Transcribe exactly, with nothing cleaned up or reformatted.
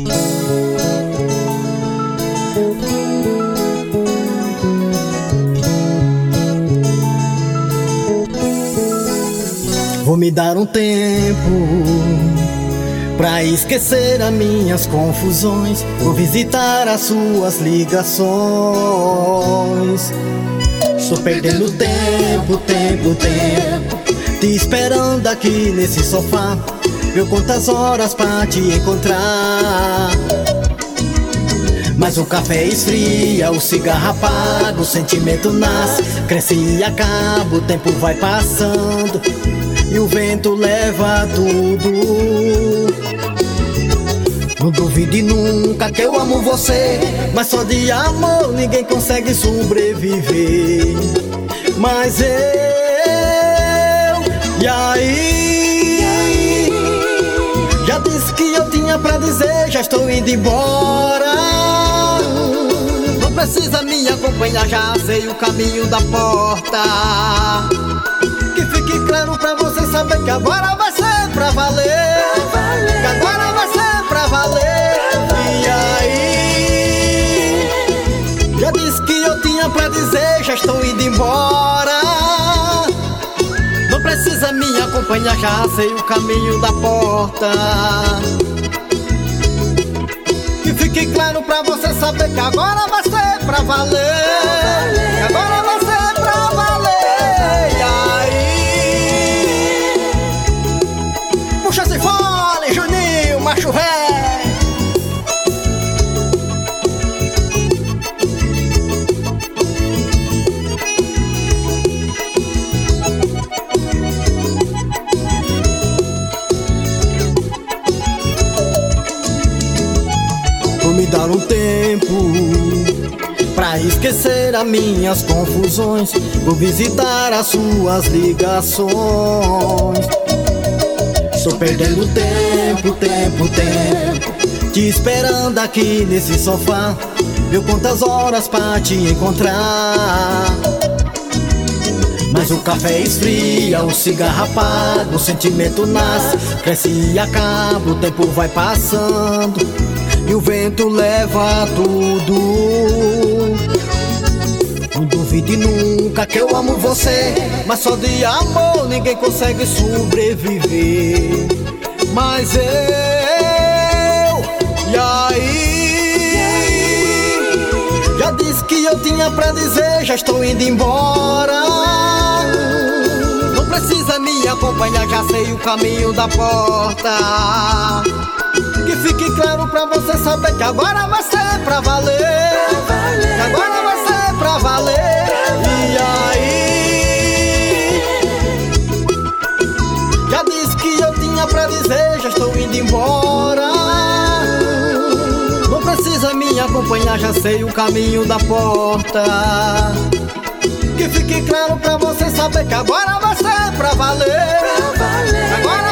Vou me dar um tempo pra esquecer as minhas confusões. Vou visitar as suas ligações. Estou perdendo tempo, tempo, tempo, te esperando aqui nesse sofá. Eu conto as horas pra te encontrar, mas o café esfria, o cigarro apaga, o sentimento nasce, cresce e acaba, o tempo vai passando e o vento leva tudo. Não duvide nunca que eu amo você, mas só de amor ninguém consegue sobreviver. Mas eu, e aí? Já disse que eu tinha pra dizer, já estou indo embora. Não precisa me acompanhar, já sei o caminho da porta. Que fique claro pra você saber que agora vai ser pra valer, que agora vai ser pra valer. E aí? Já disse que eu tinha pra dizer, já estou indo embora. Não precisa me acompanhar, já sei o caminho da porta. Que fique claro pra você saber que agora vai ser pra valer, que agora vai ser pra valer. E aí? Puxa esse fole, Juninho, macho velho. Vou me dar um tempo pra esquecer as minhas confusões. Vou visitar as suas ligações. Estou perdendo tempo, tempo, tempo, te esperando aqui nesse sofá. Eu conto as horas pra te encontrar, mas o café esfria, o cigarro apaga, o sentimento nasce, cresce e acaba, o tempo vai passando e o vento leva tudo. Não duvide nunca que eu amo você, mas só de amor ninguém consegue sobreviver. Mas eu, e aí? Já disse que eu tinha pra dizer, já estou indo embora. Não precisa me acompanhar, já sei o caminho da porta. Que fique claro pra você saber que agora vai ser pra valer, que agora vai ser pra valer. E aí? Já disse que eu tinha pra dizer, já estou indo embora. Não precisa me acompanhar, já sei o caminho da porta. Que fique claro pra você saber que agora vai ser pra valer, que agora